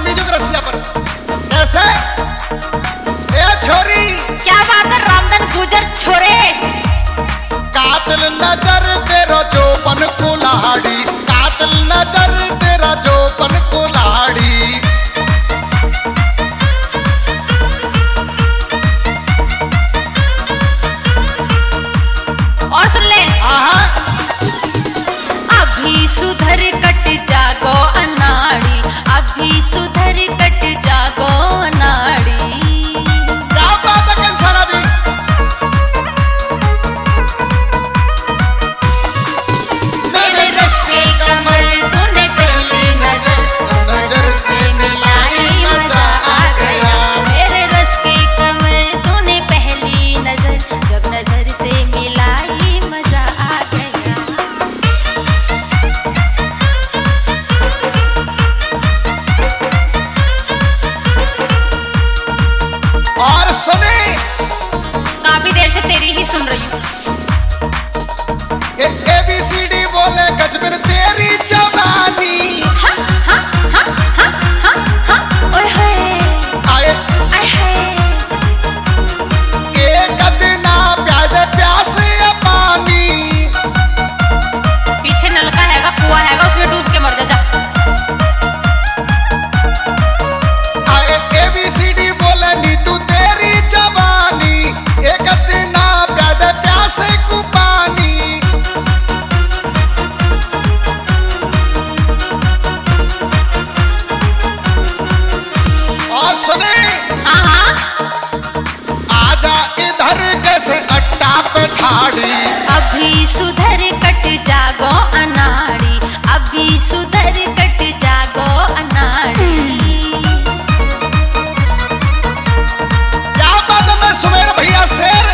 music रसिया पर कैसे ए छोरी क्या बात है रामधन गुजर छोरे कातिल नजर तेरा चौपन कुल्हाड़ी कातिल नजर तेरा चौपन कुल्हाड़ी और सुन ले अभी सुधर कट जागो अनाड़ी अभी सुधर कट जागो अनाड़ी क्या बात है कंसारा जी मेरे रश के कमर तूने पहली नजर से मिलाई मजा आ गया मेरे रश के कमर तूने पहली नजर जब नजर से मिलाई मजा आ गया और सुने काफी देर से तेरी ही सुन रही हूँ ABCD बोले गजबिन तेरी जवानी ओए होए आए आए हाय एक दिना प्यादे प्यास या पानी पीछे नलका हैगा कुआं हैगा उसमें डूब के मर जा आए ABCD बोले नीतू तेरी जवानी एक दिना प्यादे प्यास को पानी और सुने आजा इधर कैसे अट्टा पे ठाड़ी अभी सुधर कट जागो अनाड़ी अभी सुधर कट जागो अनाड़ी क्या बात है मैं सुमेर भैया शेर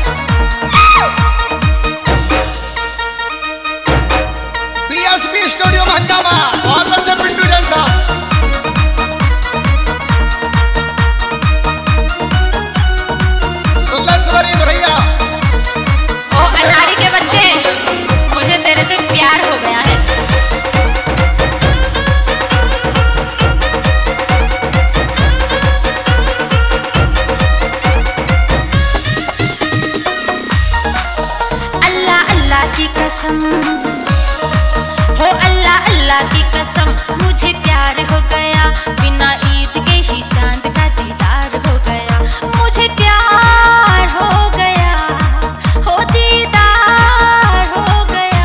BSB स्टूडियो हंगामा बहुत अच्छे पिंटू जैन साहब सुल्लेश्वरी भैया ओ अनाड़ी के बच्चे मुझे तेरे से प्यार हो गया है अल्लाह अल्लाह की कसम हो अल्लाह अल्लाह की कसम मुझे प्यार हो गया बिना ईद के ही चांद का दीदार हो गया मुझे प्यार हो गया हो दीदार हो गया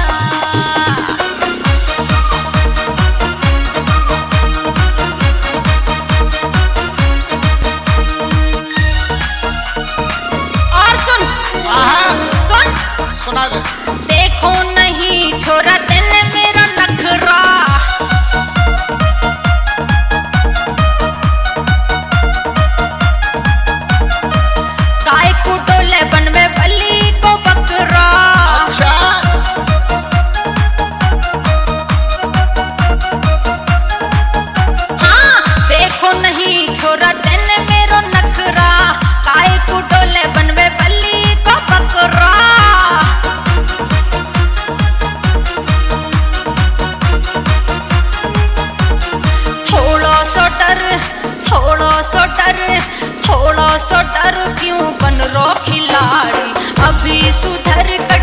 और सुन सुन सुना दे देखो नहीं छोरा तेने मेरा नखरा काय को डोले बन में बली को बकरा अच्छा हाँ देखो नहीं छोरा तेने मेरा नखरा काय को डोले बन में बली को बकरा थोड़ा सा डर क्यों बन रो खिलाड़ी अभी सुधर